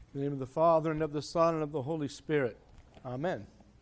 In the name of the Father, and of the Son, and of the Holy Spirit. Amen.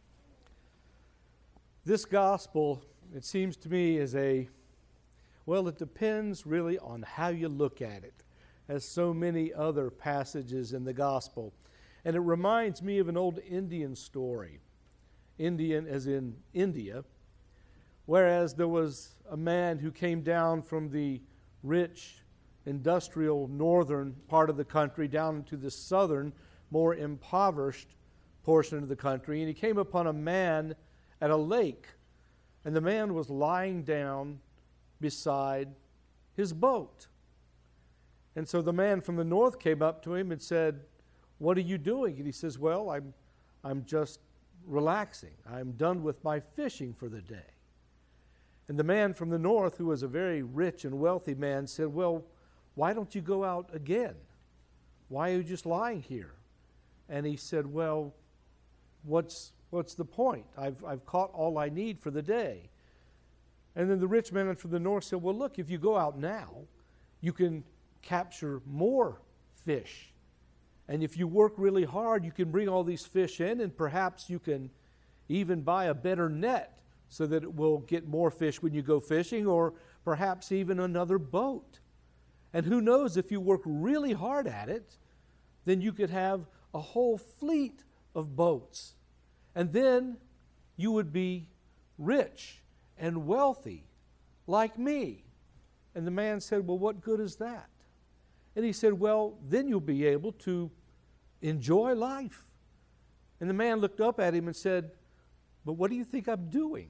This gospel, it seems to me, is it depends really on how you look at it, as so many other passages in the gospel. And it reminds me of an old Indian story. Indian as in India, whereas there was a man who came down from the rich industrial northern part of the country down to the southern, more impoverished portion of the country, and he came upon a man at a lake, and the man was lying down beside his boat. And so the man from the north came up to him and said, "What are you doing?" And he says, "Well, I'm just relaxing. I'm done with my fishing for the day." And the man from the north, who was a very rich and wealthy man, said, "Well, why don't you go out again? Why are you just lying here?" And he said, "Well, what's the point? I've caught all I need for the day." And then the rich man from the north said, "Well, look, if you go out now, you can capture more fish. And if you work really hard, you can bring all these fish in, and perhaps you can even buy a better net so that it will get more fish when you go fishing, or perhaps even another boat. And who knows, if you work really hard at it, then you could have a whole fleet of boats. And then you would be rich and wealthy like me." And the man said, "Well, what good is that?" And he said, "Well, then you'll be able to enjoy life." And the man looked up at him and said, "But what do you think I'm doing?"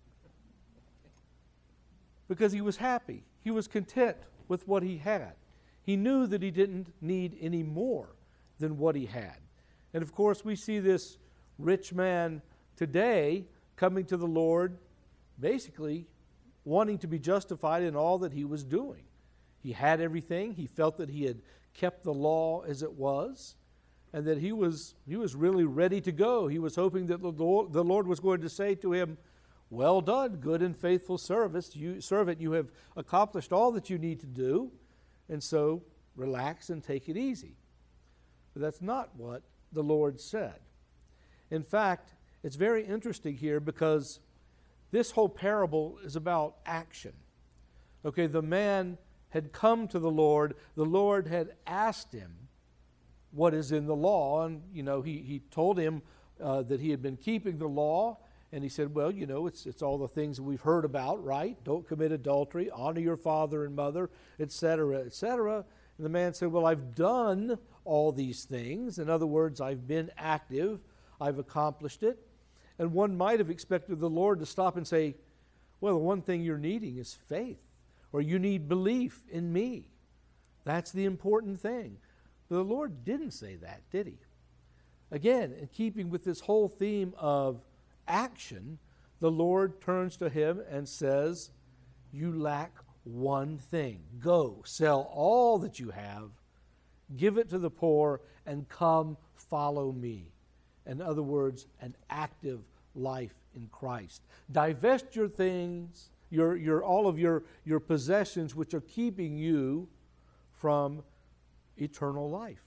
Because he was happy. He was content with what he had. He knew that he didn't need any more than what he had. And of course, we see this rich man today coming to the Lord, basically wanting to be justified in all that he was doing. He had everything. He felt that he had kept the law as it was, and that he was really ready to go. He was hoping that the Lord was going to say to him, "Well done, good and faithful servant. You have accomplished all that you need to do, and so relax and take it easy." But that's not what the Lord said. In fact, it's very interesting here because this whole parable is about action. Okay, the man had come to the Lord had asked him what is in the law, and he told him that he had been keeping the law, and he said, "Well, it's all the things that we've heard about, right? Don't commit adultery, honor your father and mother, etc., etc." And the man said, "Well, I've done all these things. In other words, I've been active, I've accomplished it." And one might have expected the Lord to stop and say, "Well, the one thing you're needing is faith, or you need belief in me. That's the important thing." But the Lord didn't say that, did he? Again, in keeping with this whole theme of action, the Lord turns to him and says, "You lack one thing. Go, sell all that you have, give it to the poor, and come follow me." In other words, an active life in Christ. Divest your things, all of your possessions which are keeping you from eternal life.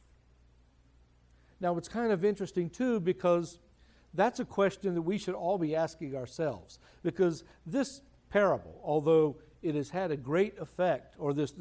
Now, it's kind of interesting too, because that's a question that we should all be asking ourselves. Because this parable, although it has had a great effect, or this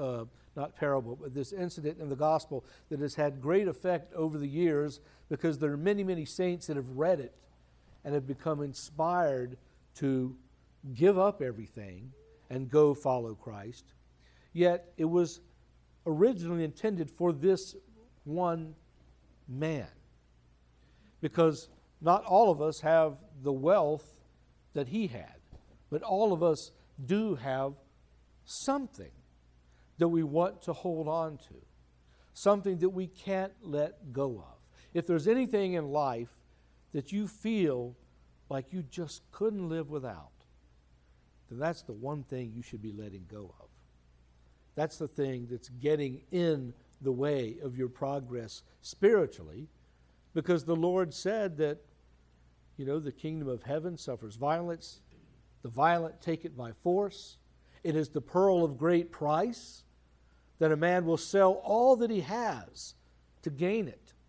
incident in the gospel that has had great effect over the years, because there are many, many saints that have read it and have become inspired to give up everything and go follow Christ. Yet it was originally intended for this one man, because not all of us have the wealth that he had, but all of us do have something that we want to hold on to, something that we can't let go of. If there's anything in life that you feel like you just couldn't live without, then that's the one thing you should be letting go of. That's the thing that's getting in the way of your progress spiritually, because the Lord said that, the kingdom of heaven suffers violence, the violent take it by force. It is the pearl of great price that a man will sell all that he has to gain it.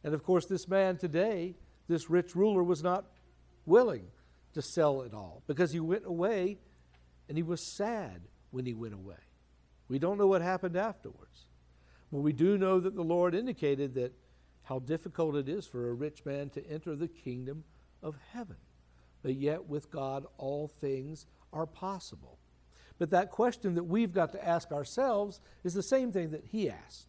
And of course, this man today, this rich ruler, was not willing to sell it all because he went away and he was sad when he went away. We don't know what happened afterwards. But we do know that the Lord indicated that how difficult it is for a rich man to enter the kingdom of heaven. But yet with God all things are possible. But that question that we've got to ask ourselves is the same thing that he asked.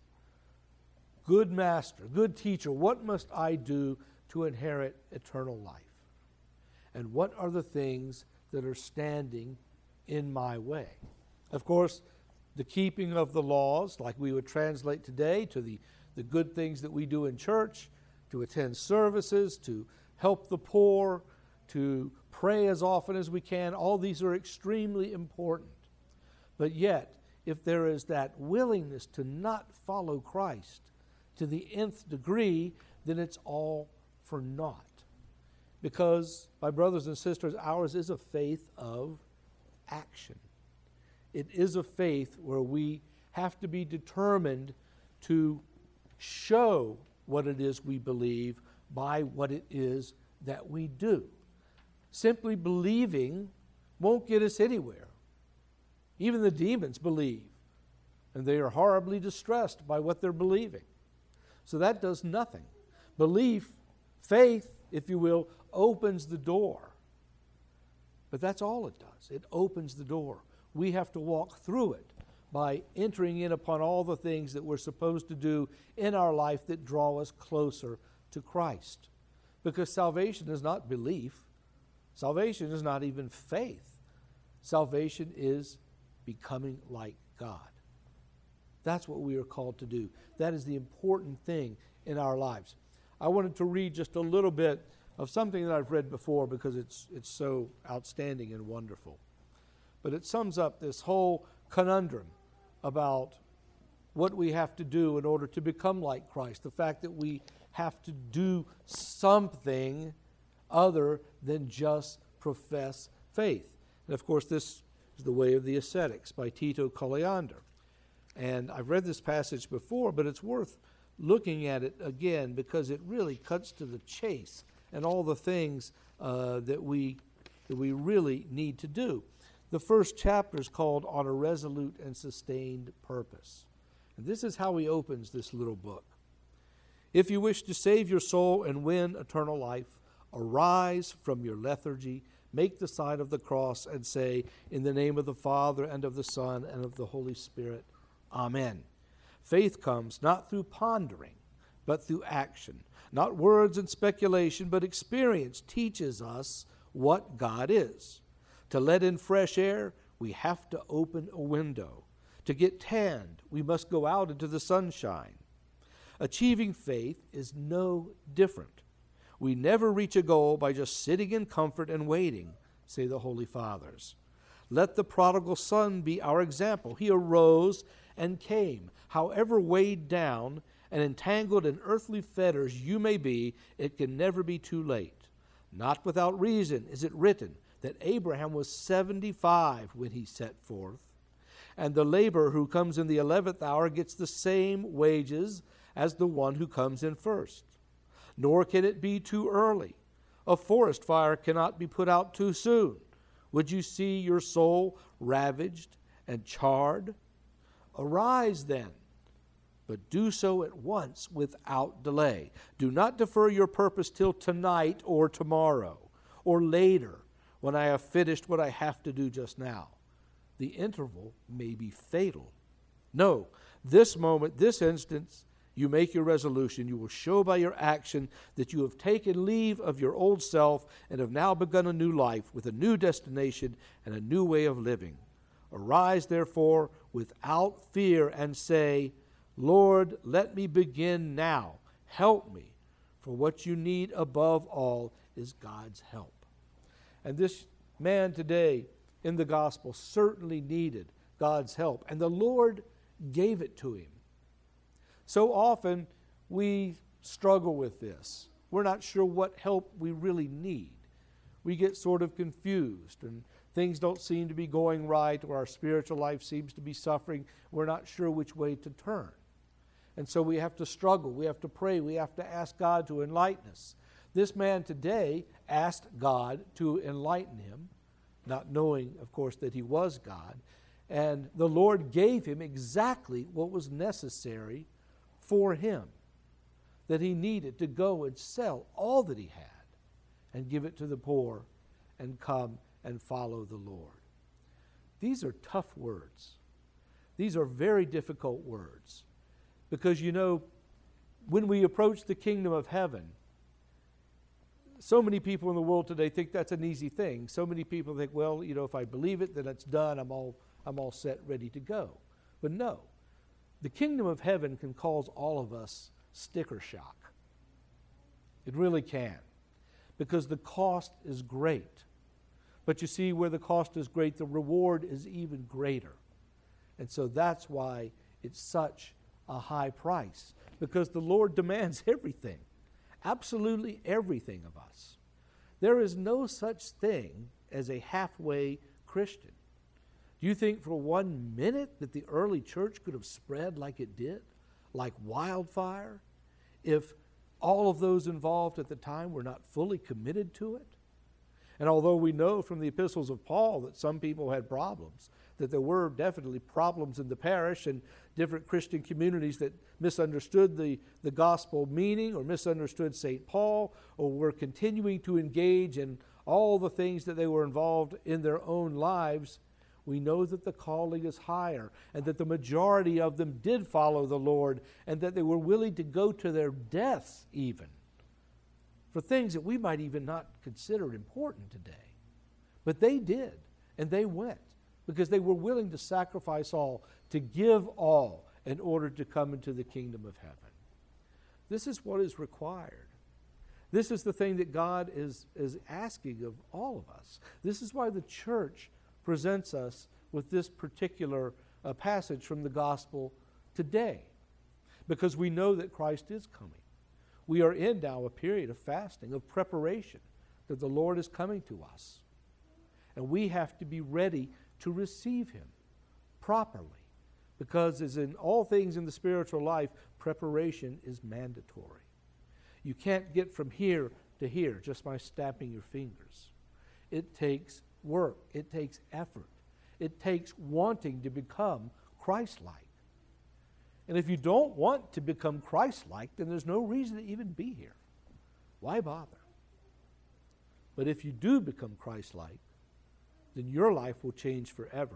Good master, good teacher, what must I do to inherit eternal life? And what are the things that are standing in my way? Of course, the keeping of the laws, like we would translate today, to the good things that we do in church, to attend services, to help the poor, to pray as often as we can, all these are extremely important. But yet, if there is that willingness to not follow Christ to the nth degree, then it's all for naught. Because, my brothers and sisters, ours is a faith of action. It is a faith where we have to be determined to show what it is we believe by what it is that we do. Simply believing won't get us anywhere. Even the demons believe, and they are horribly distressed by what they're believing. So that does nothing. Belief, faith, if you will, opens the door. But that's all it does. It opens the door. We have to walk through it by entering in upon all the things that we're supposed to do in our life that draw us closer to Christ. Because salvation is not belief. Salvation is not even faith. Salvation is becoming like God. That's what we are called to do. That is the important thing in our lives. I wanted to read just a little bit of something that I've read before because it's so outstanding and wonderful. But it sums up this whole conundrum about what we have to do in order to become like Christ. The fact that we have to do something other than just profess faith. And of course, this is The Way of the Ascetics by Tito Coliander. And I've read this passage before, but it's worth looking at it again because it really cuts to the chase and all the things that we really need to do. The first chapter is called On a Resolute and Sustained Purpose. And this is how he opens this little book. If you wish to save your soul and win eternal life, arise from your lethargy, make the sign of the cross, and say, in the name of the Father, and of the Son, and of the Holy Spirit, Amen. Faith comes not through pondering, but through action. Not words and speculation, but experience teaches us what God is. To let in fresh air, we have to open a window. To get tanned, we must go out into the sunshine. Achieving faith is no different. We never reach a goal by just sitting in comfort and waiting, say the Holy Fathers. Let the prodigal son be our example. He arose and came. However weighed down and entangled in earthly fetters you may be, it can never be too late. Not without reason is it written that Abraham was 75 when he set forth, and the laborer who comes in the 11th hour gets the same wages as the one who comes in first. Nor can it be too early. A forest fire cannot be put out too soon. Would you see your soul ravaged and charred? Arise then, but do so at once without delay. Do not defer your purpose till tonight or tomorrow or later, when I have finished what I have to do just now. The interval may be fatal. No, this moment, this instance, you make your resolution. You will show by your action that you have taken leave of your old self and have now begun a new life with a new destination and a new way of living. Arise, therefore, without fear and say, Lord, let me begin now. Help me, for what you need above all is God's help. And this man today in the gospel certainly needed God's help, and the Lord gave it to him. So often we struggle with this. We're not sure what help we really need. We get sort of confused, and things don't seem to be going right, or our spiritual life seems to be suffering. We're not sure which way to turn. And so we have to struggle, we have to pray, we have to ask God to enlighten us. This man today asked God to enlighten him, not knowing, of course, that he was God. And the Lord gave him exactly what was necessary for him, that he needed to go and sell all that he had and give it to the poor and come and follow the Lord. These are tough words. These are very difficult words. Because, you know, when we approach the kingdom of heaven, so many people in the world today think that's an easy thing. So many people think, well, you know, if I believe it, then it's done. I'm all set, ready to go. But no, the kingdom of heaven can cause all of us sticker shock. It really can, because the cost is great. But you see, where the cost is great, the reward is even greater. And so that's why it's such a high price, because the Lord demands everything, absolutely everything of us. There is no such thing as a halfway Christian. Do you think for 1 minute that the early church could have spread like it did, like wildfire, if all of those involved at the time were not fully committed to it? And although we know from the epistles of Paul that some people had problems, that there were definitely problems in the parish and different Christian communities that misunderstood the gospel meaning or misunderstood St. Paul, or were continuing to engage in all the things that they were involved in their own lives, we know that the calling is higher, and that the majority of them did follow the Lord, and that they were willing to go to their deaths even for things that we might even not consider important today. But they did, and they went, because they were willing to sacrifice all, to give all, in order to come into the kingdom of heaven. This is what is required. This is the thing that God is asking of all of us. This is why the church presents us with this particular passage from the gospel today, because we know that Christ is coming. We are in now a period of fasting, of preparation, that the Lord is coming to us. And we have to be ready to receive Him properly, because as in all things in the spiritual life, preparation is mandatory. You can't get from here to here just by snapping your fingers. It takes work. It takes effort. It takes wanting to become Christ-like. And if you don't want to become Christ-like, then there's no reason to even be here. Why bother? But if you do become Christ-like, then your life will change forever.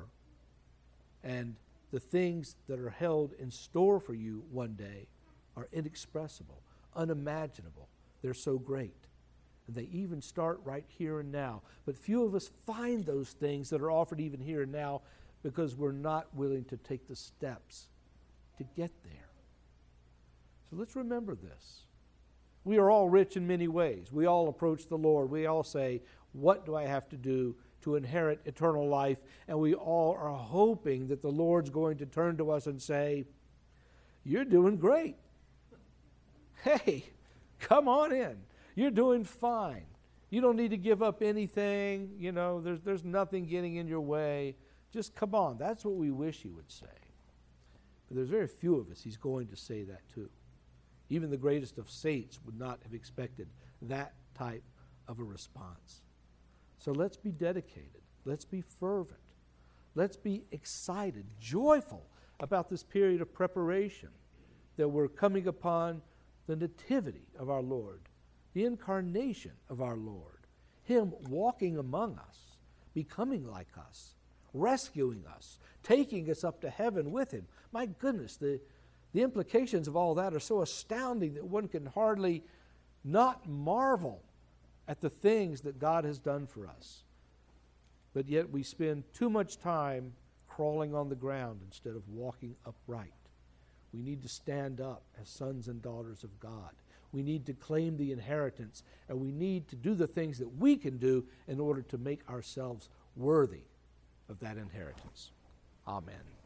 And the things that are held in store for you one day are inexpressible, unimaginable. They're so great. And they even start right here and now. But few of us find those things that are offered even here and now, because we're not willing to take the steps to get there. So let's remember this. We are all rich in many ways. We all approach the Lord. We all say, what do I have to do to inherit eternal life? And we all are hoping that the Lord's going to turn to us and say, you're doing great. Hey, come on in. You're doing fine. You don't need to give up anything. You know, there's nothing getting in your way. Just come on. That's what we wish He would say. But there's very few of us He's going to say that to. Even the greatest of saints would not have expected that type of a response. So let's be dedicated. Let's be fervent. Let's be excited, joyful about this period of preparation that we're coming upon the nativity of our Lord, the incarnation of our Lord, Him walking among us, becoming like us, rescuing us, taking us up to heaven with Him. My goodness, the implications of all that are so astounding that one can hardly not marvel at the things that God has done for us. But yet we spend too much time crawling on the ground instead of walking upright. We need to stand up as sons and daughters of God. We need to claim the inheritance, and we need to do the things that we can do in order to make ourselves worthy of that inheritance. Amen.